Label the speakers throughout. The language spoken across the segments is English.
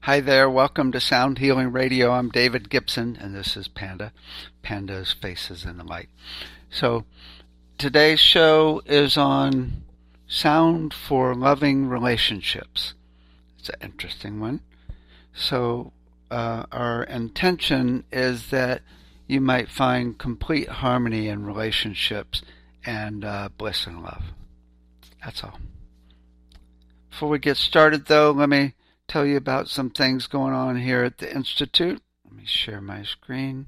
Speaker 1: Hi there, welcome to Sound Healing Radio. I'm David Gibson, and this is Panda. Panda's Faces in the Light. So, today's show is on sound for loving relationships. It's an interesting one. So, our intention is that you might find complete harmony in relationships and bliss and love. That's all. Before we get started, though, let me tell you about some things going on here at the Institute. Let me share my screen.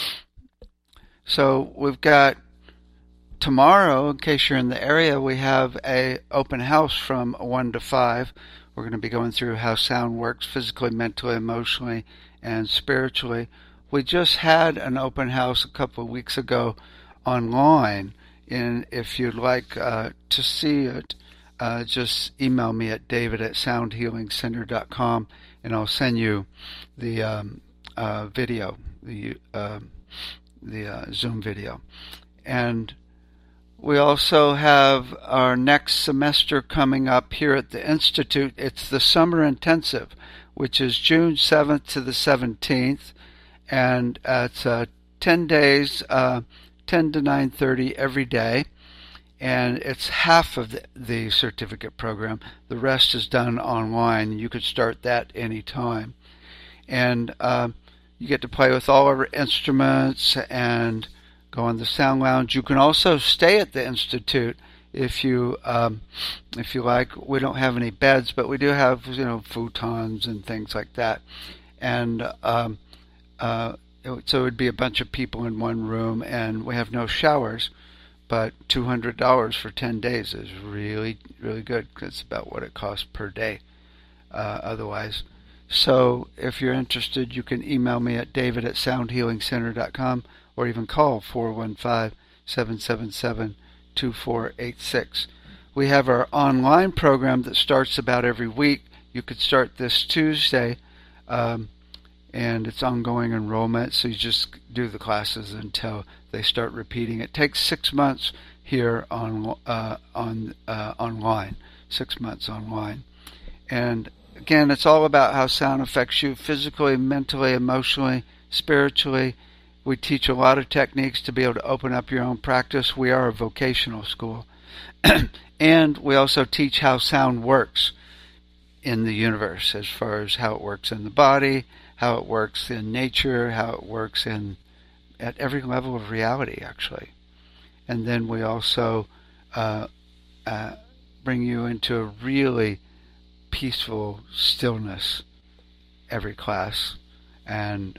Speaker 1: So we've got tomorrow, in case you're in the area, we have a open house from 1 to 5. We're going to be going through how sound works physically, mentally, emotionally, and spiritually. We just had an open house a couple of weeks ago online, and if you'd like to see it, just email me at david@soundhealingcenter.com, and I'll send you the video, the Zoom video. And we also have our next semester coming up here at the Institute. It's the Summer Intensive, which is June 7th to the 17th, and it's 10 days, 10 to 9:30 every day. And it's half of the certificate program. The rest is done online. You could start that anytime. And you get to play with all our instruments and go on the sound lounge. You can also stay at the Institute if you like. We don't have any beds, but we do have futons and things like that. And so it would be a bunch of people in one room, and we have no showers. But $200 for 10 days is really, really good, because it's about what it costs per day otherwise. So if you're interested, you can email me at david@soundhealingcenter.com, or even call 415-777-2486. We have our online program that starts about every week. You could start this Tuesday, and it's ongoing enrollment, so you just do the classes until they start repeating. It takes 6 months here online, 6 months online. And again, it's all about how sound affects you physically, mentally, emotionally, spiritually. We teach a lot of techniques to be able to open up your own practice. We are a vocational school. And we also teach how sound works in the universe, as far as how it works in the body, how it works in nature, how it works at every level of reality, actually. And then we also bring you into a really peaceful stillness every class, and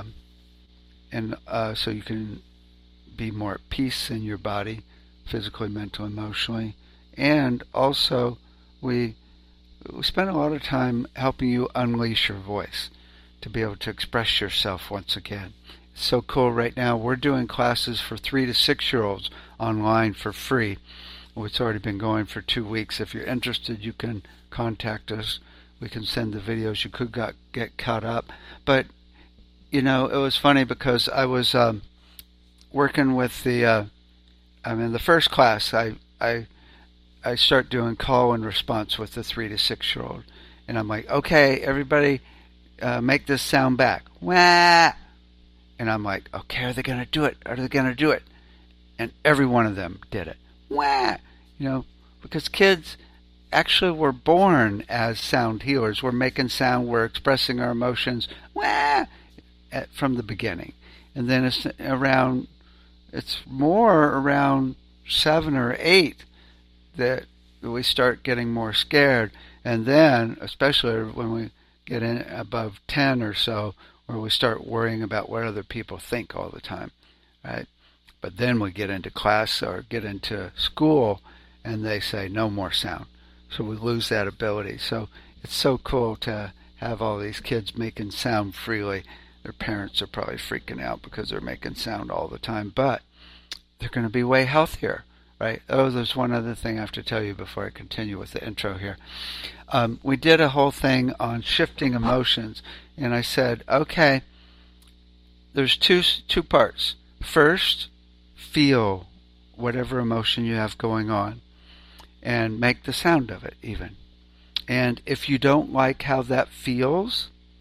Speaker 1: so you can be more at peace in your body, physically, mentally, emotionally. And also we spend a lot of time helping you unleash your voice to be able to express yourself once again. It's so cool right now. We're doing classes for 3 to 6-year-olds online for free. It's already been going for 2 weeks. If you're interested, you can contact us. We can send the videos. You could get caught up. But, it was funny because I was working with the first class, I start doing call and response with the 3 to 6-year-old. And I'm like, okay, everybody, make this sound back. Wah! And I'm like, okay, are they going to do it? Are they going to do it? And every one of them did it. Wah! Because kids actually were born as sound healers. We're making sound, we're expressing our emotions, wah! From the beginning. And then it's more around 7 or 8 that we start getting more scared. And then, especially when we get in above 10 or so, where we start worrying about what other people think all the time, right? But then we get into class or get into school, and they say no more sound. So we lose that ability. So it's so cool to have all these kids making sound freely. Their parents are probably freaking out because they're making sound all the time, but they're going to be way healthier, right? Oh, there's one other thing I have to tell you before I continue with the intro here. We did a whole thing on shifting emotions, and I said, okay, there's two parts. First, feel whatever emotion you have going on and make the sound of it even. And if you don't like how that feels,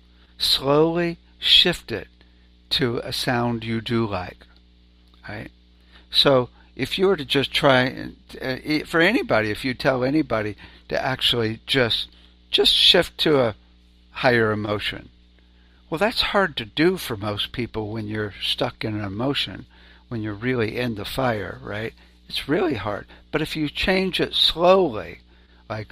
Speaker 1: slowly shift it to a sound you do like, right? So if you were to just try, for anybody, if you tell anybody to actually just shift to a higher emotion, well, that's hard to do for most people when you're stuck in an emotion, when you're really in the fire, right? It's really hard. But if you change it slowly, like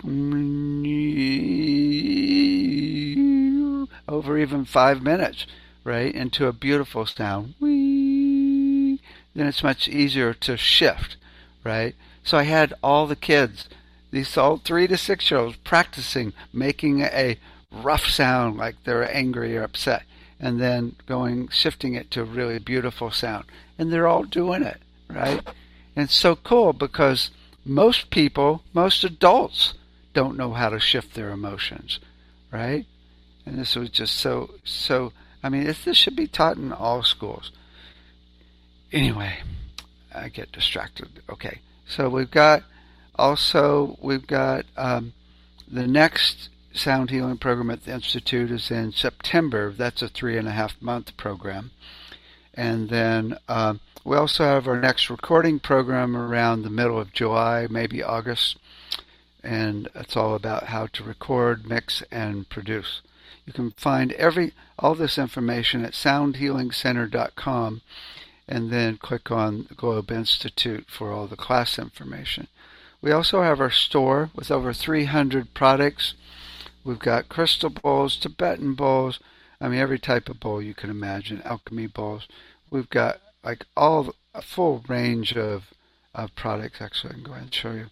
Speaker 1: over even 5 minutes, right, into a beautiful sound, then it's much easier to shift, right? So I had all the kids, these all 3 to 6 year olds, practicing making a rough sound like they're angry or upset, and then shifting it to a really beautiful sound. And they're all doing it, right? And it's so cool because most people, most adults, don't know how to shift their emotions, right? And this was just so I mean, this should be taught in all schools. Anyway, I get distracted. Okay, so we've got the next sound healing program at the Institute is in September. That's a 3.5-month program. And then we also have our next recording program around the middle of July, maybe August. And it's all about how to record, mix, and produce. You can find all this information at soundhealingcenter.com, and then click on the Globe Institute for all the class information. We also have our store with over 300 products. We've got crystal bowls, Tibetan bowls, every type of bowl you can imagine, alchemy bowls. We've got a full range of products. Actually, I can go ahead and show you.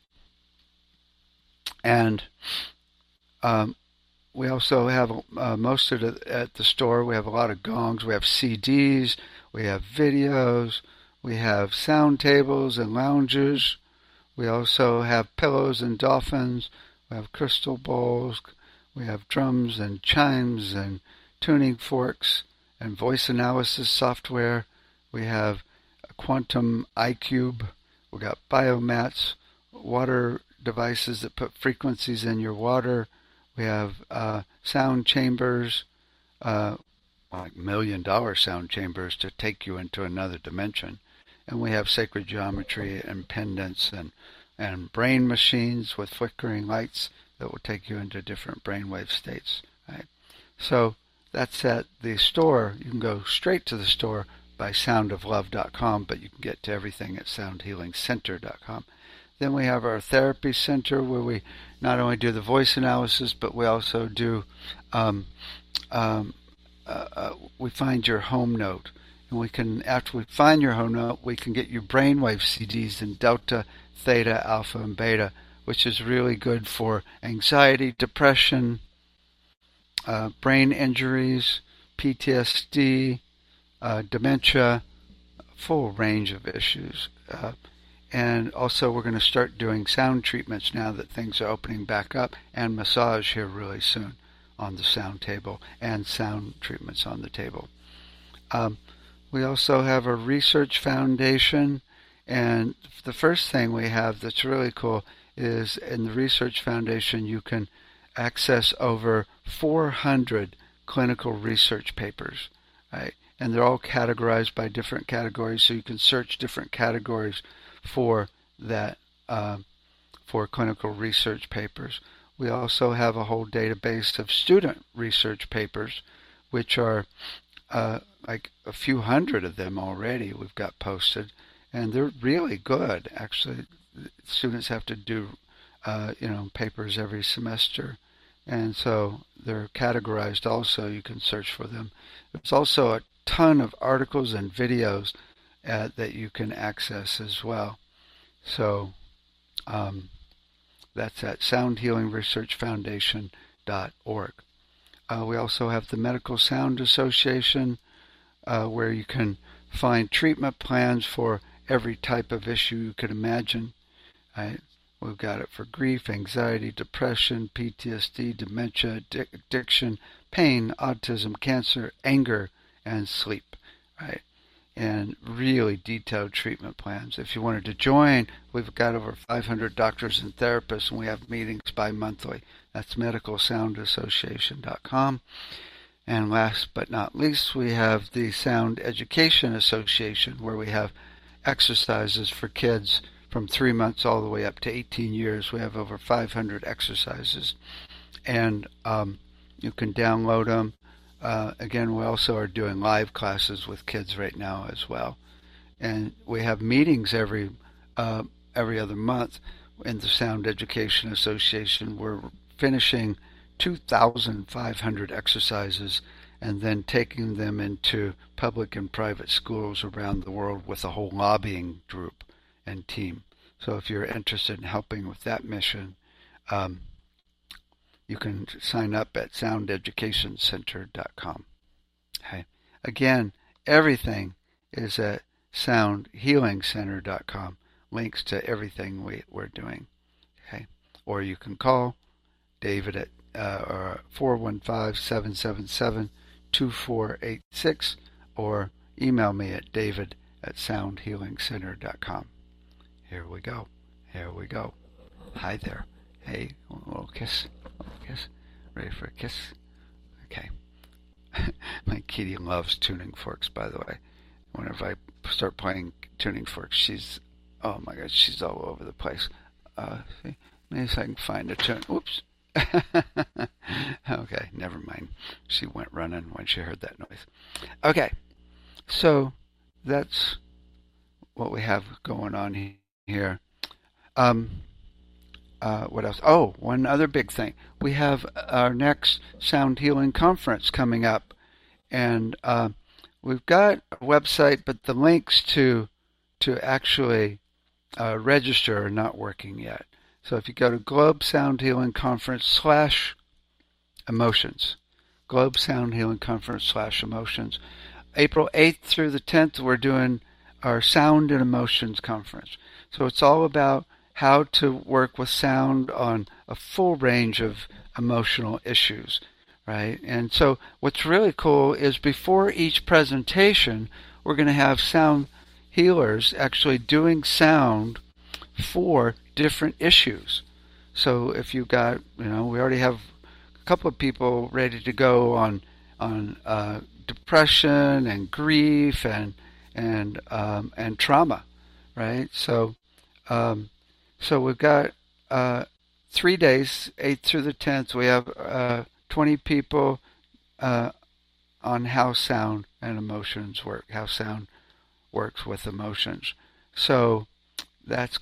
Speaker 1: And we also have most of it at the store. We have a lot of gongs. We have CDs. We have videos. We have sound tables and lounges. We also have pillows and dolphins. We have crystal bowls. We have drums and chimes and tuning forks and voice analysis software. We have a quantum iCube. We got biomats, water devices that put frequencies in your water. We have sound chambers, like $1 million sound chambers to take you into another dimension. And we have sacred geometry and pendants and brain machines with flickering lights that will take you into different brainwave states. Right? So that's at the store. You can go straight to the store by soundoflove.com, but you can get to everything at soundhealingcenter.com. Then we have our therapy center where we not only do the voice analysis, but we also do, we find your home note. And after we find your home note, we can get you brainwave CDs in Delta, Theta, Alpha, and Beta, which is really good for anxiety, depression, brain injuries, PTSD, dementia, a full range of issues. And also we're going to start doing sound treatments now that things are opening back up, and massage here really soon on the sound table, and sound treatments on the table. We also have a research foundation, and the first thing we have that's really cool is in the research foundation you can access over 400 clinical research papers, right? And they're all categorized by different categories, so you can search different categories for that, for clinical research papers. We also have a whole database of student research papers, which are like a few hundred of them already we've got posted, and they're really good. Actually, students have to do papers every semester, and so they're categorized also. You can search for them. There's also a ton of articles and videos that you can access as well. So that's at soundhealingresearchfoundation.org. We also have the Medical Sound Association, where you can find treatment plans for every type of issue you could imagine. Right? We've got it for grief, anxiety, depression, PTSD, dementia, addiction, pain, autism, cancer, anger, and sleep. Right? And really detailed treatment plans. If you wanted to join, we've got over 500 doctors and therapists, and we have meetings bi-monthly. That's medicalsoundassociation.com. And last but not least, we have the Sound Education Association, where we have exercises for kids from 3 months all the way up to 18 years. We have over 500 exercises, and you can download them. Again, we also are doing live classes with kids right now as well. And we have meetings every other month in the Sound Education Association. We're finishing 2,500 exercises and then taking them into public and private schools around the world with a whole lobbying group and team. So if you're interested in helping with that mission, you can sign up at soundeducationcenter.com. Okay. Again, everything is at soundhealingcenter.com. Links to everything we're doing. Okay. Or you can call David at 415-777-2486 or email me at david@soundhealingcenter.com. Here we go. Here we go. Hi there. Hey, a little kiss. A little kiss. Ready for a kiss? Okay. My kitty loves tuning forks, by the way. Whenever I start playing tuning forks, she's, oh my God, she's all over the place. See? Maybe if I can find a tune. Oops. Okay, never mind. She went running when she heard that noise. Okay, so that's what we have going on here. What else? Oh, one other big thing. We have our next Sound Healing Conference coming up, and we've got a website, but the links to actually register are not working yet. So if you go to Globe Sound Healing Conference /emotions, Globe Sound Healing Conference /emotions, April 8th through the 10th, we're doing our Sound and Emotions Conference. So it's all about how to work with sound on a full range of emotional issues, right? And so what's really cool is before each presentation, we're going to have sound healers actually doing sound for different issues. So if you got, we already have a couple of people ready to go on depression and grief and trauma, right? So we've got 3 days, 8th through the 10th. We have 20 people on how sound and emotions work, how sound works with emotions. So that's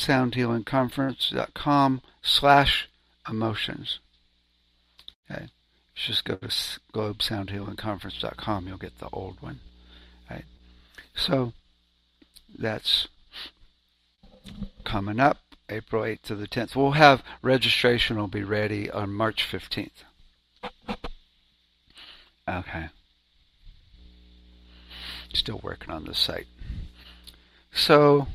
Speaker 1: globesoundhealingconference.com/emotions. Okay. Just go to globesoundhealingconference.com. You'll get the old one. Right. So that's coming up April 8th to the 10th. We'll have registration will be ready on March 15th. Okay. Still working on the site. So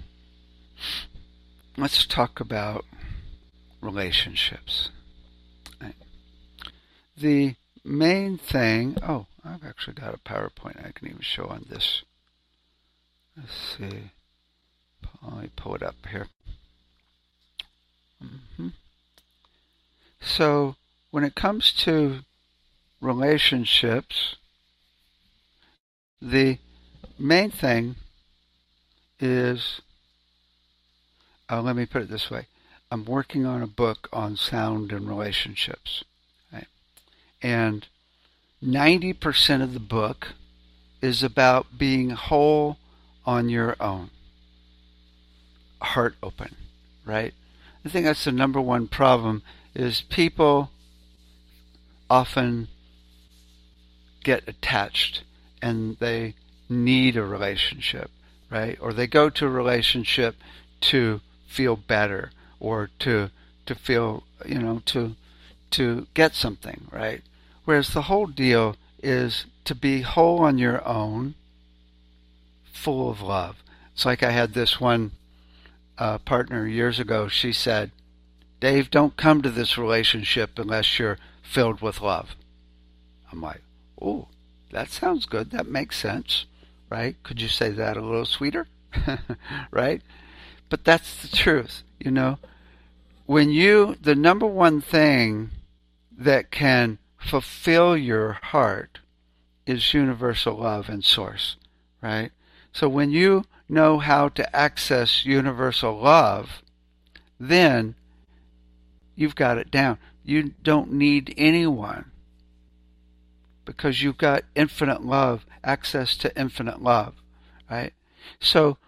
Speaker 1: let's talk about relationships. Right. The main thing, I've actually got a PowerPoint I can even show on this. Let's see. Let me pull it up here. So when it comes to relationships, the main thing is, let me put it this way. I'm working on a book on sound and relationships. Right? And 90% of the book is about being whole on your own. Heart open, right? I think that's the number one problem is people often get attached and they need a relationship, right? Or they go to a relationship to feel better or to feel, to get something, right? Whereas the whole deal is to be whole on your own, full of love. It's like I had this one partner years ago. She said, Dave, don't come to this relationship unless you're filled with love. I'm like, oh, that sounds good. That makes sense, right? Could you say that a little sweeter? Right? But that's the truth, When the number one thing that can fulfill your heart is universal love and source, right? So when you know how to access universal love, then you've got it down. You don't need anyone because you've got infinite love, access to infinite love, right? So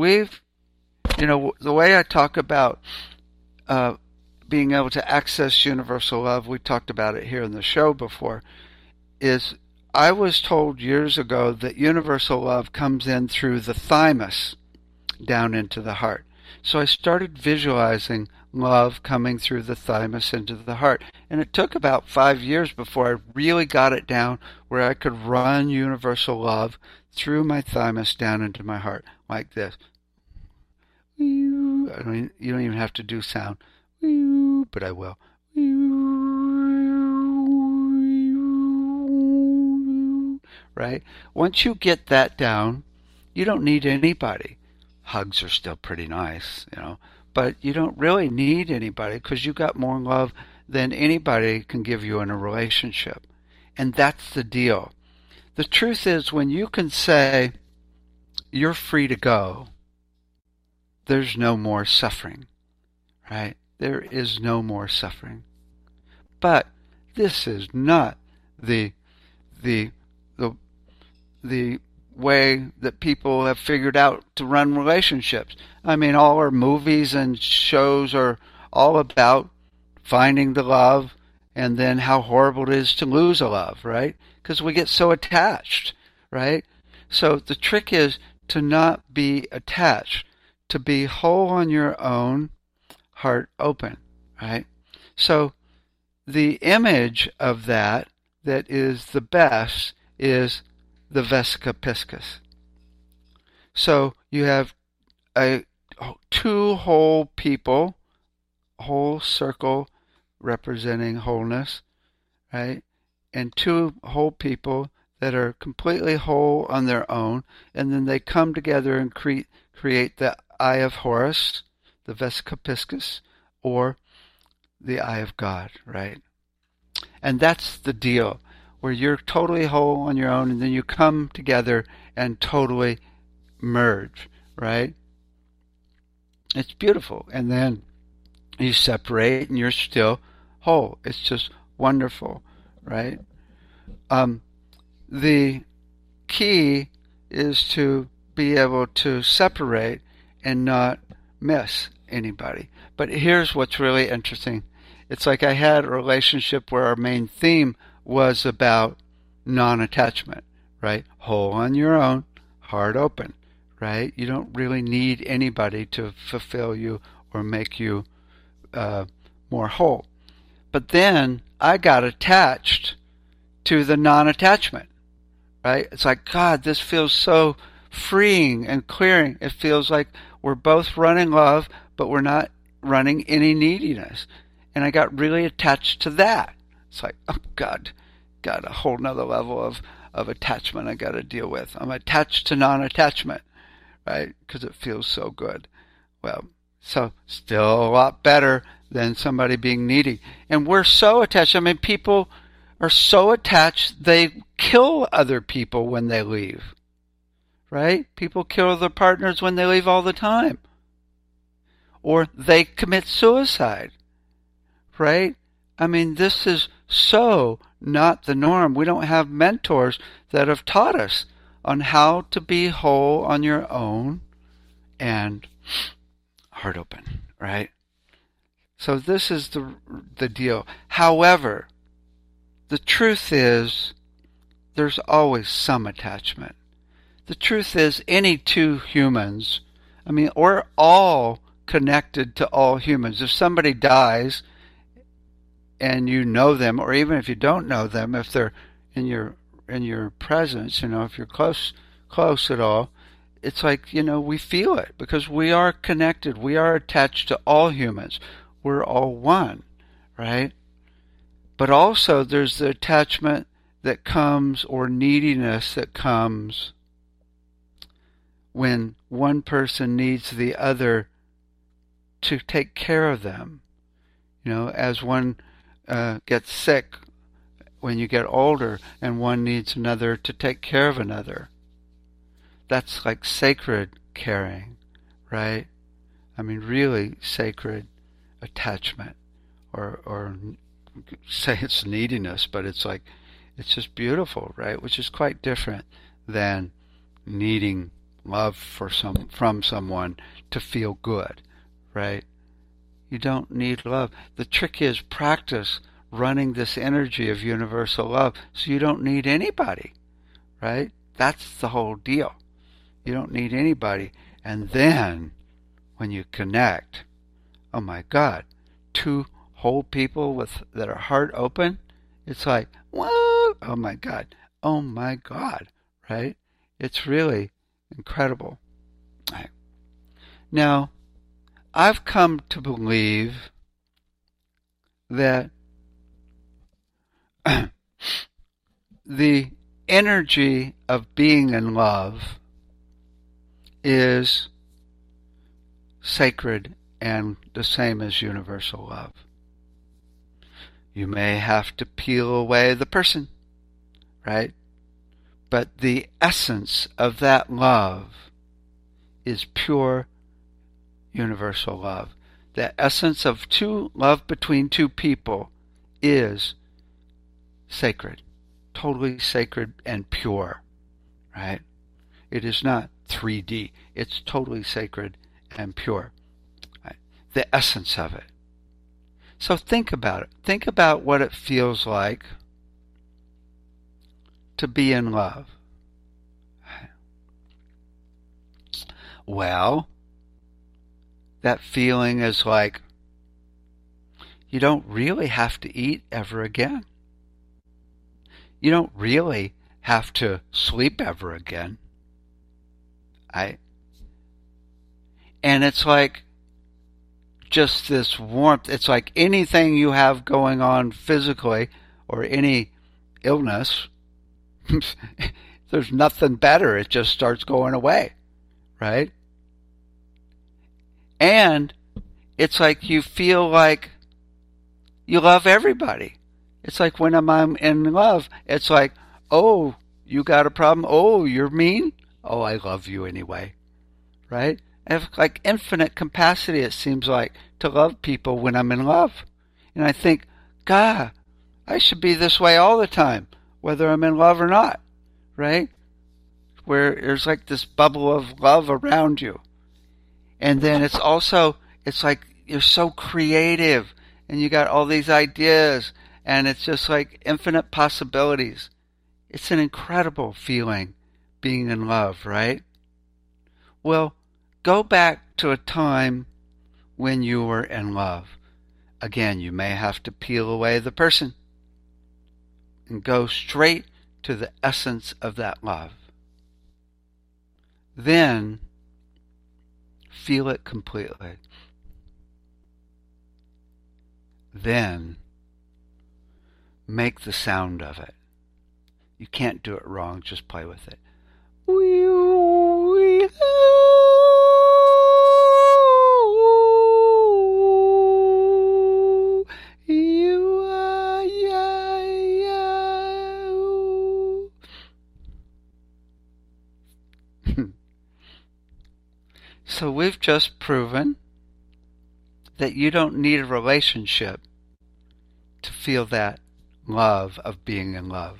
Speaker 1: the way I talk about being able to access universal love, we talked about it here in the show before, is I was told years ago that universal love comes in through the thymus down into the heart. So I started visualizing love coming through the thymus into the heart. And it took about 5 years before I really got it down where I could run universal love through my thymus down into my heart like this. You don't even have to do sound, but I will. Right? Once you get that down, you don't need anybody. Hugs are still pretty nice, but you don't really need anybody because you got more love than anybody can give you in a relationship. And that's the deal. The truth is, when you can say, you're free to go, there's no more suffering, right? There is no more suffering. But this is not the way that people have figured out to run relationships. I mean, all our movies and shows are all about finding the love and then how horrible it is to lose a love, right? Because we get so attached, right? So the trick is to not be attached, to be whole on your own, heart open, right? So the image of that is the best is the Vesica Piscis. So you have two whole people, whole circle representing wholeness, right? And two whole people that are completely whole on their own, and then they come together and create the Eye of Horus, the Vesica Piscis, or the Eye of God, right? And that's the deal, where you're totally whole on your own, and then you come together and totally merge, right? It's beautiful. And then you separate, and you're still whole. It's just wonderful, right? The key is to be able to separate and not miss anybody. But here's what's really interesting. It's like I had a relationship where our main theme was about non-attachment, right? Whole on your own, heart open, right? You don't really need anybody to fulfill you or make you more whole. But then I got attached to the non-attachment, right? It's like, God, this feels so freeing and clearing. It feels like we're both running love, but we're not running any neediness. And I got really attached to that. It's like, oh, God, got a whole nother level of attachment I got to deal with. I'm attached to non-attachment, right? Because it feels so good. Well, so still a lot better than somebody being needy. And we're so attached. I mean, people are so attached, they kill other people when they leave, right? People kill their partners when they leave all the time. Or they commit suicide, right? I mean, this is so not the norm. We don't have mentors that have taught us on how to be whole on your own and heart open, right? So this is the deal. However, the truth is there's always some attachment. The truth is any two humans, I mean, we're all connected to all humans. If somebody dies and you know them, or even if you don't know them, if they're in your presence, if you're close at all, it's like, we feel it because we are connected. We are attached to all humans. We're all one, right? But also there's the attachment that comes, or neediness that comes, when one person needs the other to take care of them. As one gets sick, when you get older and one needs another to take care of another. That's like sacred caring, right? I mean, really sacred attachment, or say it's neediness, but it's like, it's just beautiful, right? Which is quite different than needing love from someone to feel good, right? You don't need love. The trick is practice running this energy of universal love so you don't need anybody, right? That's the whole deal. You don't need anybody. And then when you connect, oh my God, two whole people that are heart open, it's like, whoa, oh my God, right? It's really incredible. Right. Now, I've come to believe that the energy of being in love is sacred and the same as universal love. You may have to peel away the person, right? But the essence of that love is pure universal love. The essence of love between two people is sacred, totally sacred and pure, right? It is not 3D. It's totally sacred and pure, right? The essence of it. So think about it. Think about what it feels like to be in love. Well, that feeling is like you don't really have to eat ever again. You don't really have to sleep ever again. And it's like just this warmth. It's like anything you have going on physically or any illness, there's nothing better. It just starts going away, right? And it's like you feel like you love everybody. It's like when I'm in love, it's like, oh, you got a problem? Oh, you're mean? Oh, I love you anyway, right? I have like infinite capacity, it seems like, to love people when I'm in love. And I think, God, I should be this way all the time, whether I'm in love or not, right? Where there's like this bubble of love around you. And then it's like you're so creative and you got all these ideas and it's just like infinite possibilities. It's an incredible feeling being in love, right? Well, go back to a time when you were in love. Again, you may have to peel away the person and go straight to the essence of that love. Then feel it completely. Then make the sound of it. You can't do it wrong, just play with it. So we've just proven that you don't need a relationship to feel that love of being in love.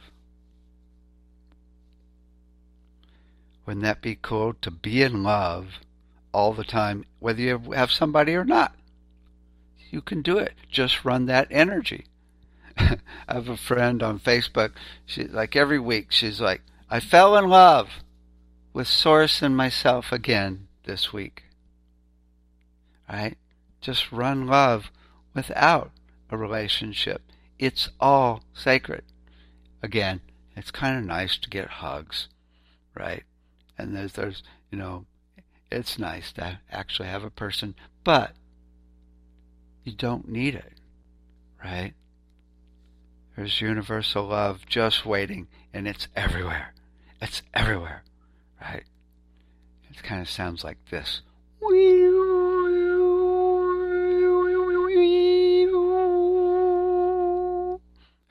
Speaker 1: Wouldn't that be cool to be in love all the time, whether you have somebody or not? You can do it. Just run that energy. I have a friend on Facebook. She, like every week, she's like, I fell in love with Source and myself again this week. Right? Just run love without a relationship. It's all sacred. Again, it's kind of nice to get hugs, right? And there's it's nice to actually have a person, but you don't need it, right? There's universal love just waiting, and it's everywhere. It's everywhere, right? It kind of sounds like this.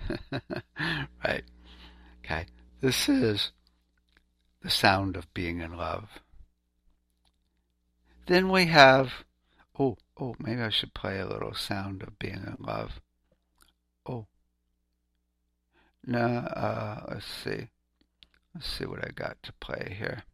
Speaker 1: Right. Okay. This is the sound of being in love. Then we have, maybe I should play a little sound of being in love. Oh, no, let's see. Let's see what I got to play here.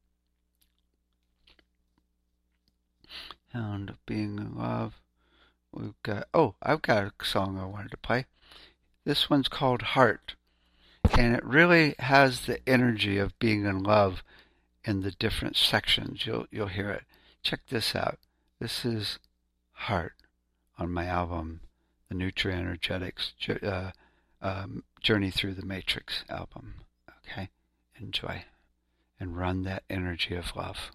Speaker 1: Sound of being in love. We've got, I've got a song I wanted to play. This one's called Heart, and it really has the energy of being in love in the different sections. You'll hear it. Check this out. This is Heart on my album, the Nutri-Energetics Journey Through the Matrix album. Okay, enjoy and run that energy of love.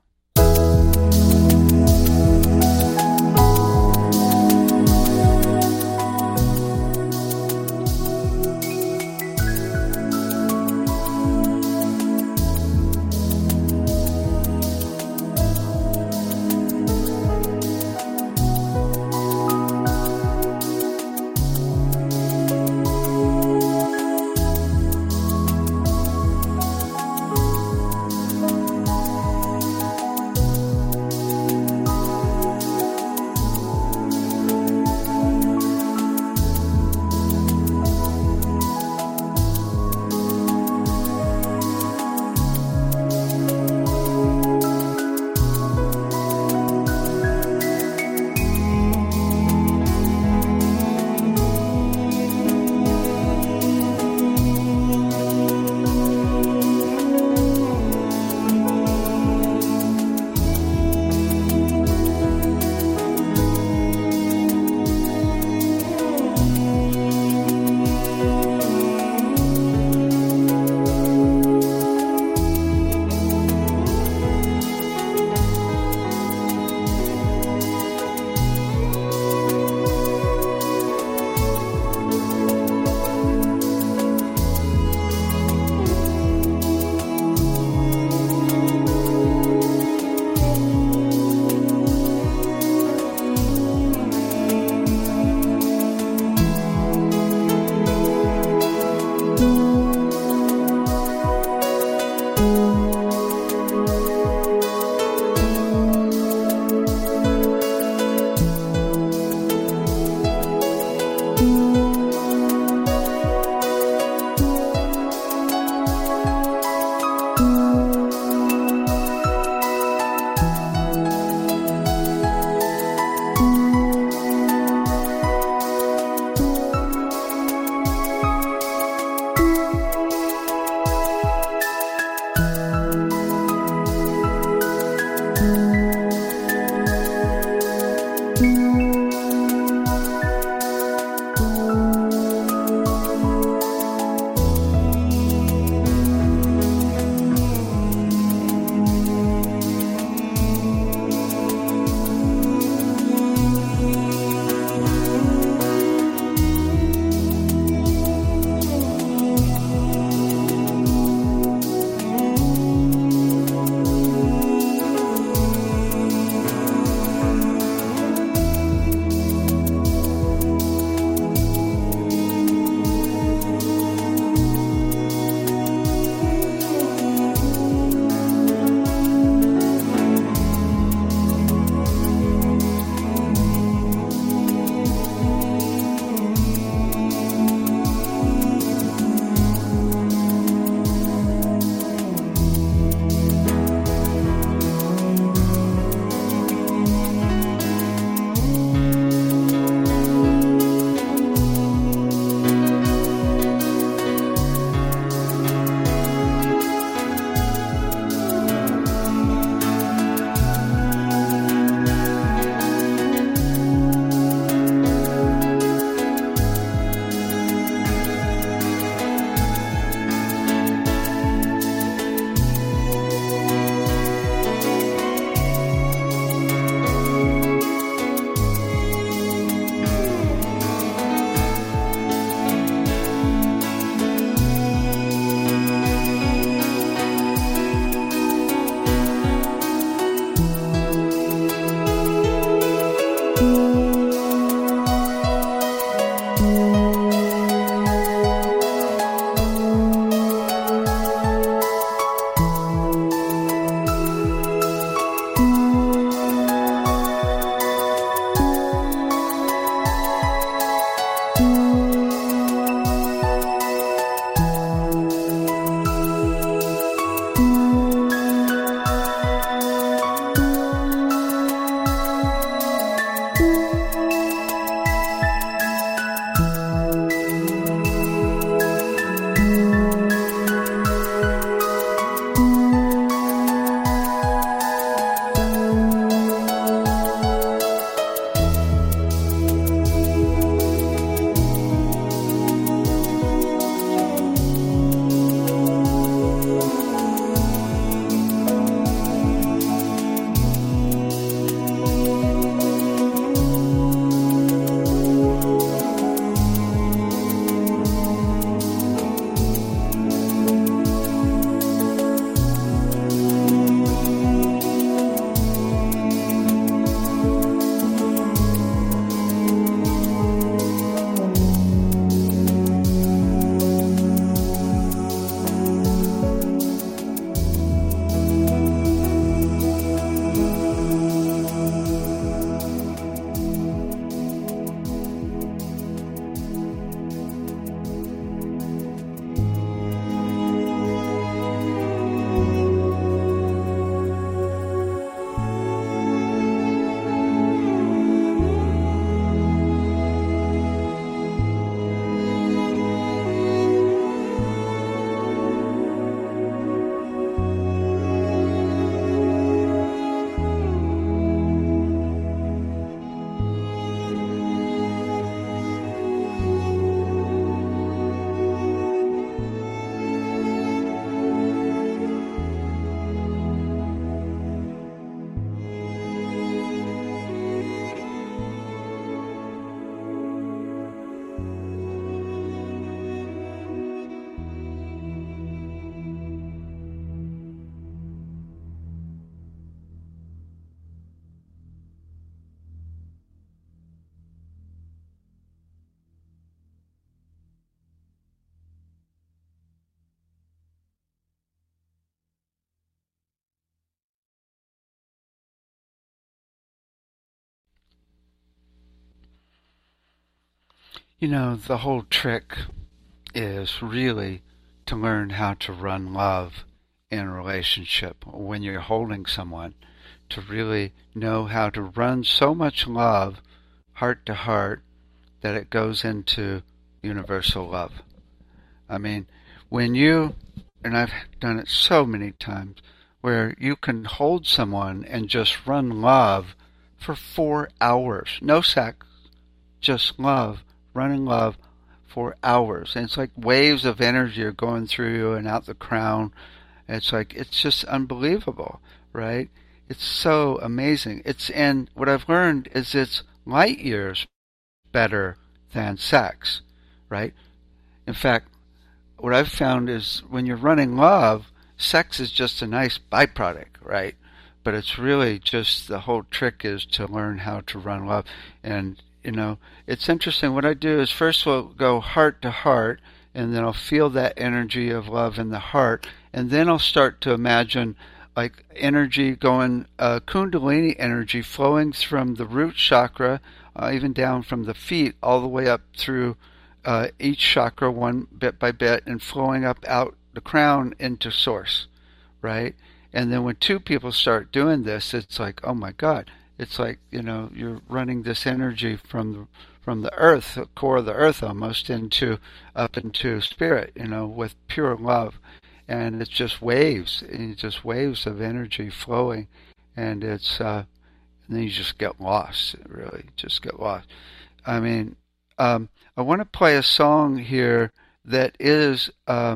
Speaker 1: The whole trick is really to learn how to run love in a relationship when you're holding someone, to really know how to run so much love heart to heart that it goes into universal love. I mean, when you, and I've done it so many times, where you can hold someone and just run love for 4 hours. No sex, just love, running love for hours. And it's like waves of energy are going through you and out the crown. It's just unbelievable, right? It's so amazing. And what I've learned is it's light years better than sex, right? In fact, what I've found is when you're running love, sex is just a nice byproduct, right? But it's really just the whole trick is to learn how to run love. And, it's interesting. What I do is first we'll go heart to heart, and then I'll feel that energy of love in the heart. And then I'll start to imagine like energy going, Kundalini energy flowing from the root chakra, even down from the feet, all the way up through each chakra one bit by bit and flowing up out the crown into source, right? And then when two people start doing this, it's like, oh my God, it's like, you're running this energy from the earth, the core of the earth almost, up into spirit, with pure love. And it's just waves of energy flowing. And and then you just get lost, really, just get lost. I mean, I want to play a song here that is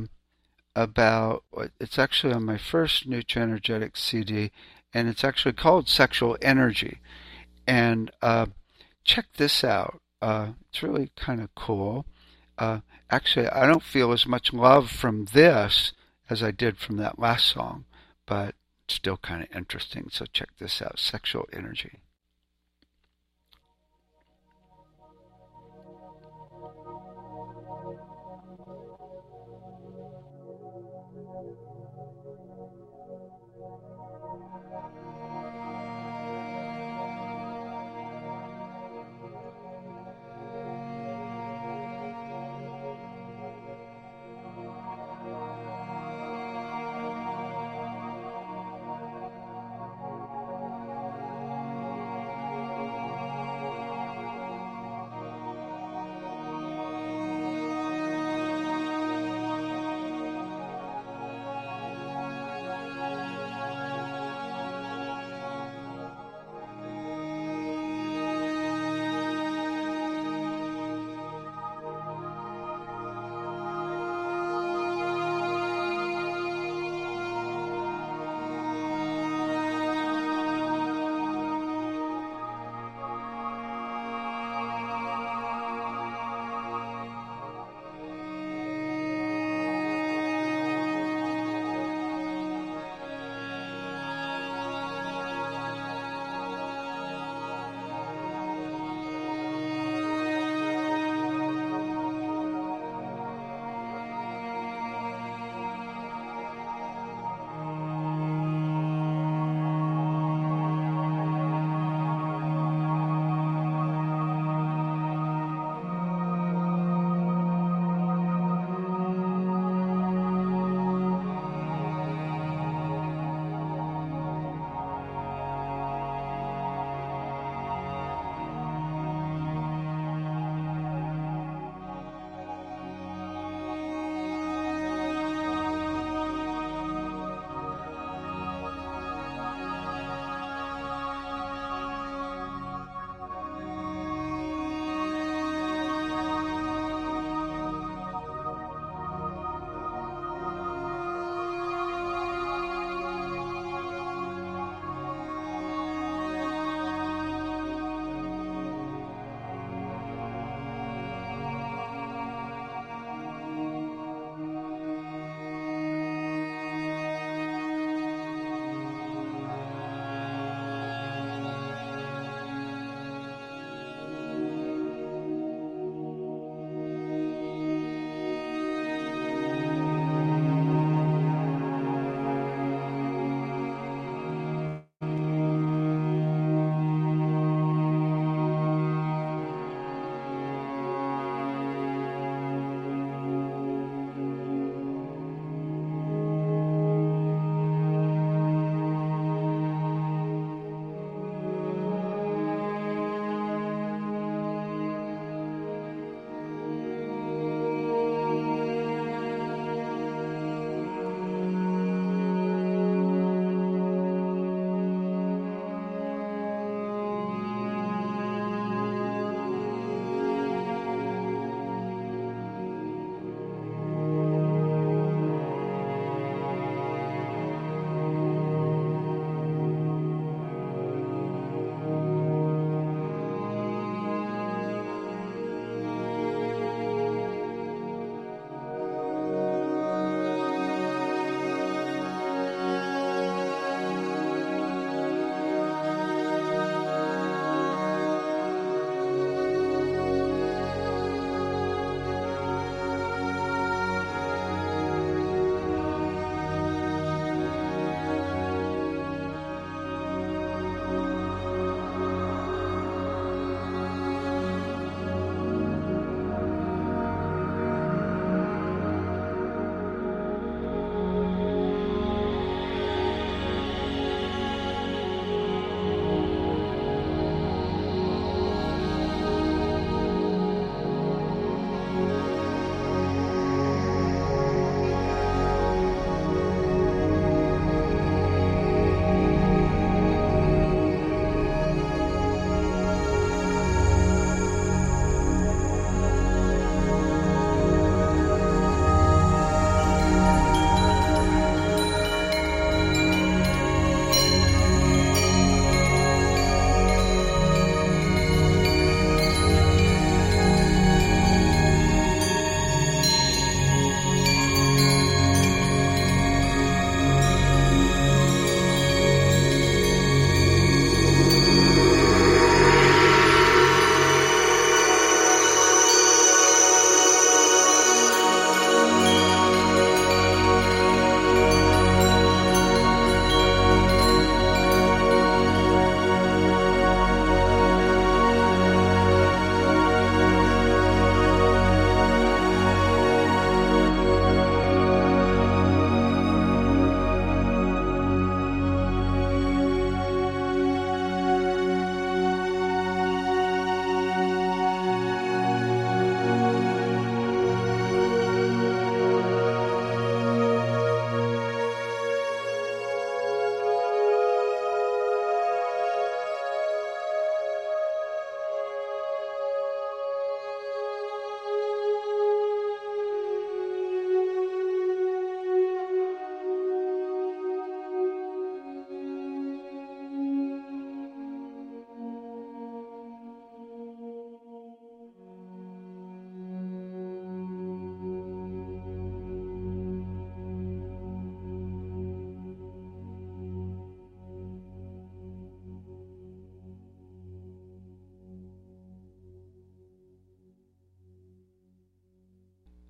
Speaker 1: about, it's actually on my first Nutra-Energetic CD, and it's actually called Sexual Energy. And check this out. It's really kind of cool. Actually, I don't feel as much love from this as I did from that last song, but still kind of interesting. So check this out, Sexual Energy.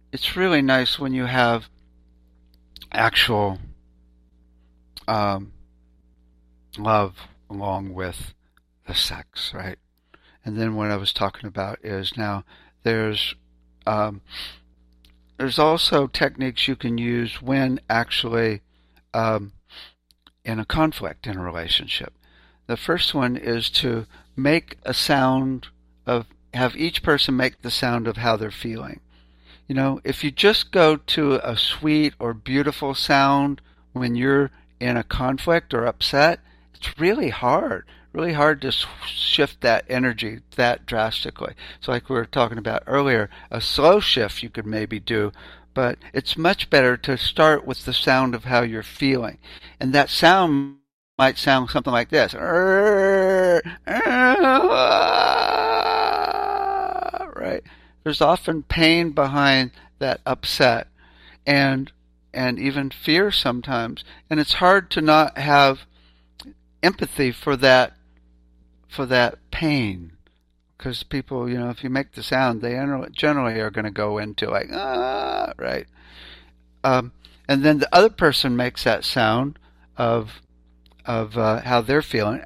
Speaker 1: it's really nice when you have actual love along with the sex, right? And then what I was talking about is now there's um, there's also techniques you can use when actually um, in a conflict in a relationship. The first one is to make a sound of have each person make the sound of how they're feeling. You know, if you just go to a sweet or beautiful sound when you're in a conflict or upset, it's really hard to shift that energy that drastically. So like we were talking about earlier, a slow shift you could maybe do, but it's much better to start with the sound of how you're feeling. And that sound might sound something like this. Right? There's often pain behind that upset and even fear sometimes. And it's hard to not have empathy for that pain. Because people, you know, if you make the sound, they generally are going to go into like, right? And then the other person makes that sound of how they're feeling,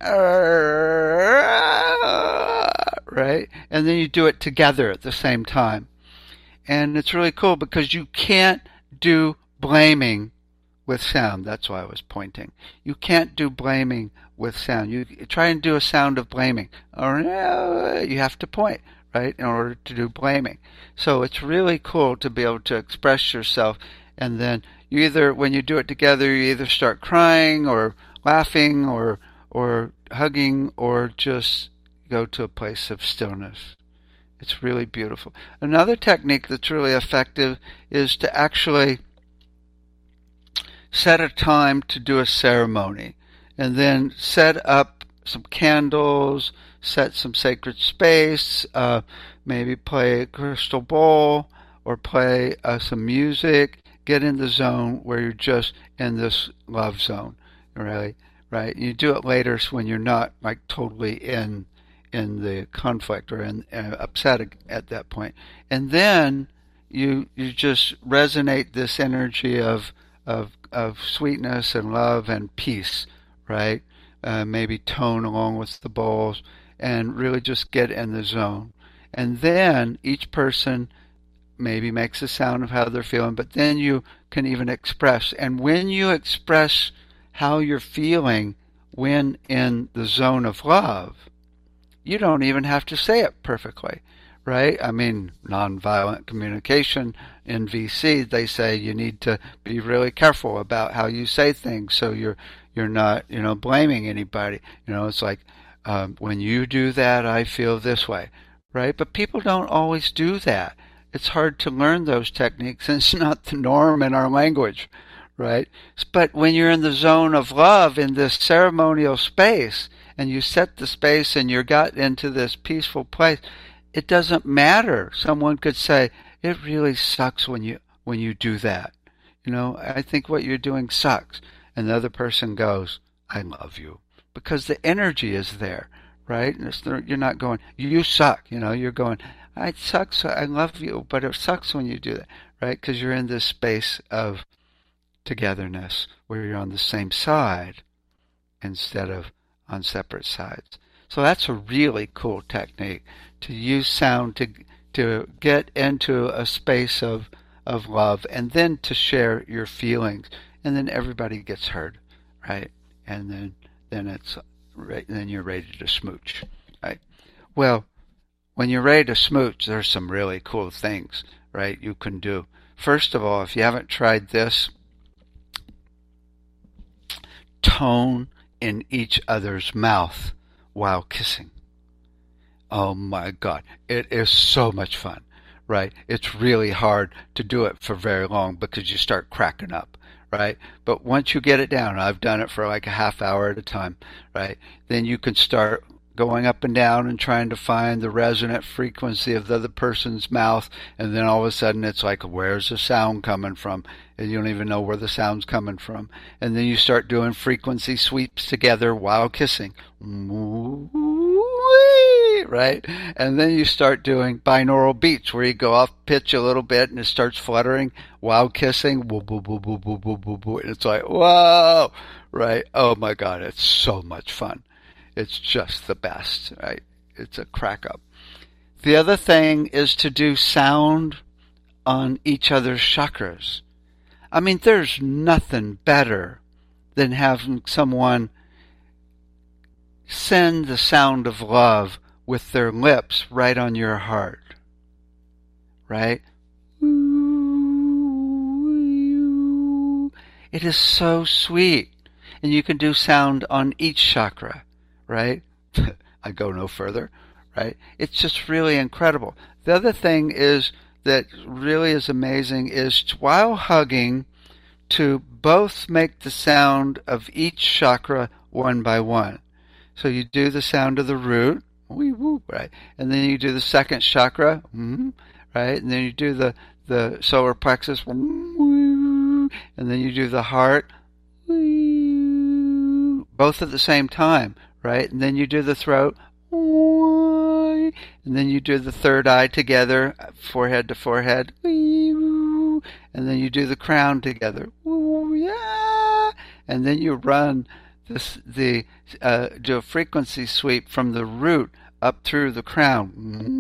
Speaker 1: right? And then you do it together at the same time. And it's really cool because you can't do blaming with sound. That's why I was pointing. You can't do blaming with sound. You try and do a sound of blaming, or you have to point, right, in order to do blaming. So it's really cool to be able to express yourself, and then you either, when you do it together, you either start crying or laughing or hugging or just go to a place of stillness. It's really beautiful. Another technique that's really effective is to actually set a time to do a ceremony and then set up some candles, set some sacred space, maybe play a crystal bowl or play some music. Get in the zone where you're just in this love zone, really, right? You do it later when you're not like totally in the conflict or in upset at that point. And then you just resonate this energy of sweetness and love and peace, right? Maybe tone along with the bowls and really just get in the zone. And then each person maybe makes a sound of how they're feeling, but then you can even express. And when you express how you're feeling when in the zone of love, you don't even have to say it perfectly, right? I mean, nonviolent communication in VC, they say you need to be really careful about how you say things so you're not, blaming anybody. It's like, when you do that, I feel this way, right? But people don't always do that. It's hard to learn those techniques, and it's not the norm in our language, right? But when you're in the zone of love, in this ceremonial space, and you set the space and you got into this peaceful place, it doesn't matter. Someone could say, it really sucks when you do that. I think what you're doing sucks. And the other person goes, I love you. Because the energy is there, right? You're not going, you suck. You're going, it sucks, I love you, but it sucks when you do that, right? Because you're in this space of togetherness where you're on the same side instead of on separate sides. So that's a really cool technique, to use sound to get into a space of love, and then to share your feelings, and then everybody gets heard, right? And then it's right, then you're ready to smooch, right? Well, when you're ready to smooch, there's some really cool things, right, you can do. First of all, if you haven't tried this, tone in each other's mouth while kissing. Oh my God, it is so much fun, right? It's really hard to do it for very long because you start cracking up, right? But once you get it down, I've done it for like a half hour at a time, right? Then you can start going up and down and trying to find the resonant frequency of the other person's mouth, and then all of a sudden it's like, where's the sound coming from? And you don't even know where the sound's coming from. And then you start doing frequency sweeps together while kissing. right? And then you start doing binaural beats where you go off pitch a little bit and it starts fluttering while kissing. Woo, woo, woo, woo, woo, woo, woo, woo. And it's like, whoa, right? Oh my God, it's so much fun. It's just the best, right? It's a crack up. The other thing is to do sound on each other's chakras. I mean, there's nothing better than having someone send the sound of love with their lips right on your heart, right? It is so sweet. And you can do sound on each chakra, right? I go no further, right? It's just really incredible. The other thing is that really is amazing is while hugging to both make the sound of each chakra one by one. So you do the sound of the root, right? And then you do the second chakra, right? And then you do the solar plexus, and then you do the heart, both at the same time, right? And then you do the throat, and then you do the third eye together, forehead to forehead, and then you do the crown together, and then you run do a frequency sweep from the root up through the crown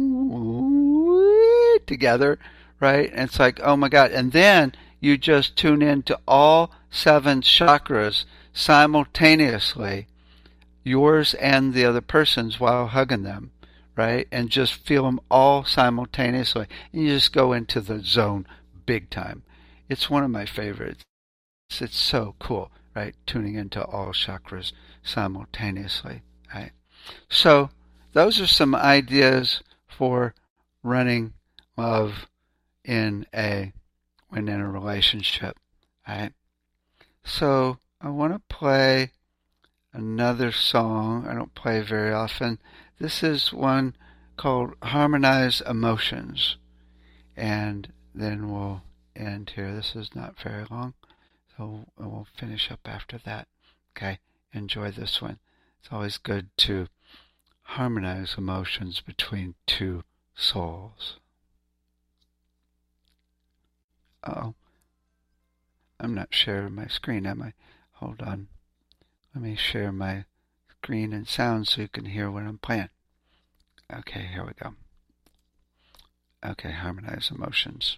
Speaker 1: together, right? And it's like, oh my God. And then you just tune into all 7 chakras simultaneously, yours and the other person's, while hugging them, right? And just feel them all simultaneously. And you just go into the zone big time. It's one of my favorites. It's so cool, right? Tuning into all chakras simultaneously, right? So those are some ideas for running love when in a relationship, right? So I want to play another song I don't play very often. This is one called Harmonize Emotions. And then we'll end here. This is not very long. So we'll finish up after that. Okay, enjoy this one. It's always good to harmonize emotions between two souls. Uh-oh. I'm not sharing my screen, am I? Hold on. Let me share my screen and sound so you can hear what I'm playing. Okay, here we go. Okay, harmonize emotions.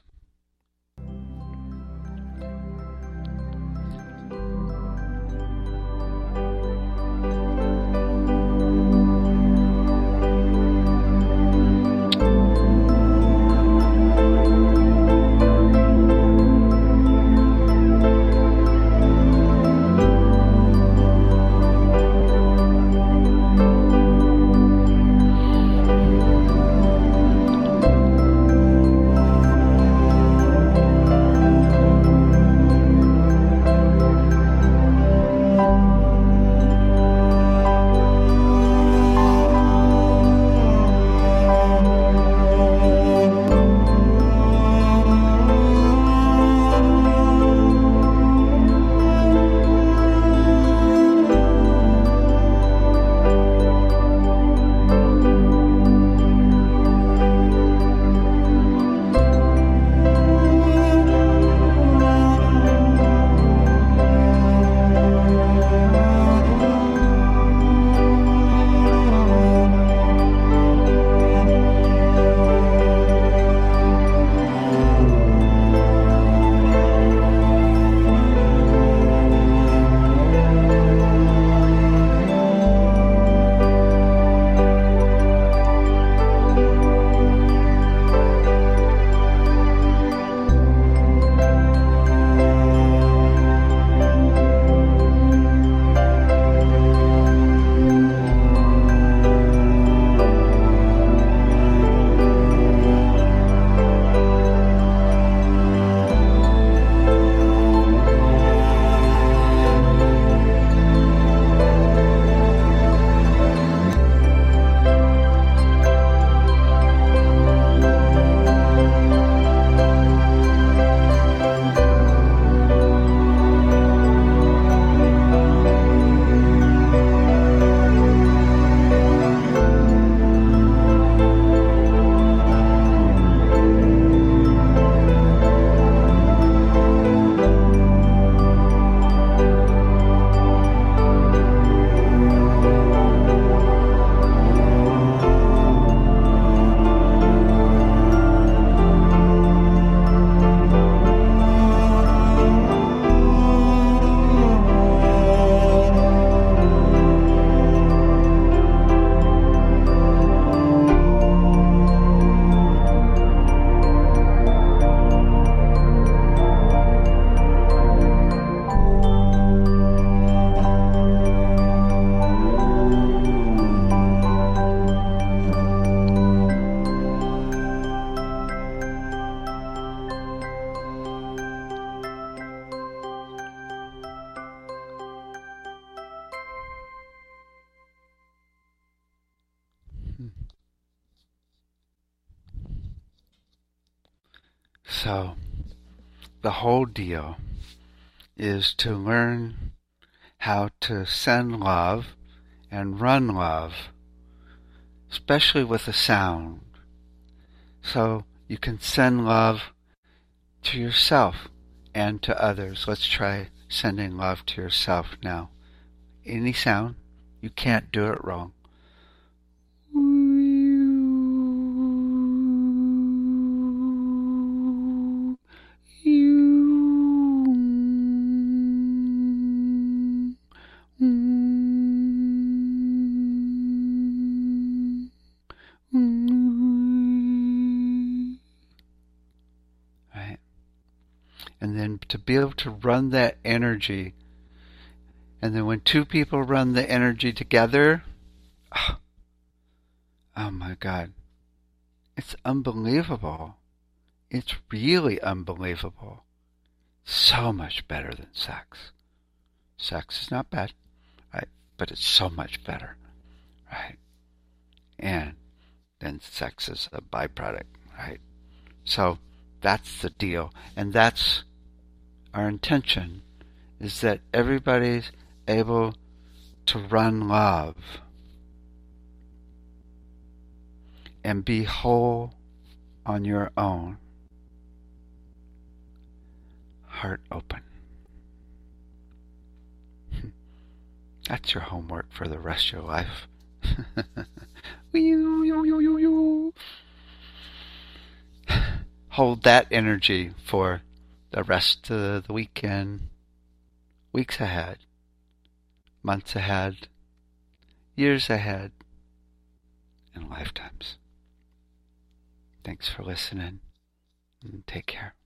Speaker 1: So the whole deal is to learn how to send love and run love, especially with a sound. So you can send love to yourself and to others. Let's try sending love to yourself now. Any sound, you can't do it wrong. Right? And then to be able to run that energy, and then when two people run the energy together, oh my God, it's unbelievable. It's really unbelievable. So much better than sex. Sex is not bad, right? But it's so much better, right? And then sex is a byproduct, right? So that's the deal. And that's our intention, is that everybody's able to run love and be whole on your own. Heart open. That's your homework for the rest of your life. Hold that energy for the rest of the weekend, weeks ahead, months ahead, years ahead, and lifetimes. Thanks for listening, and take care.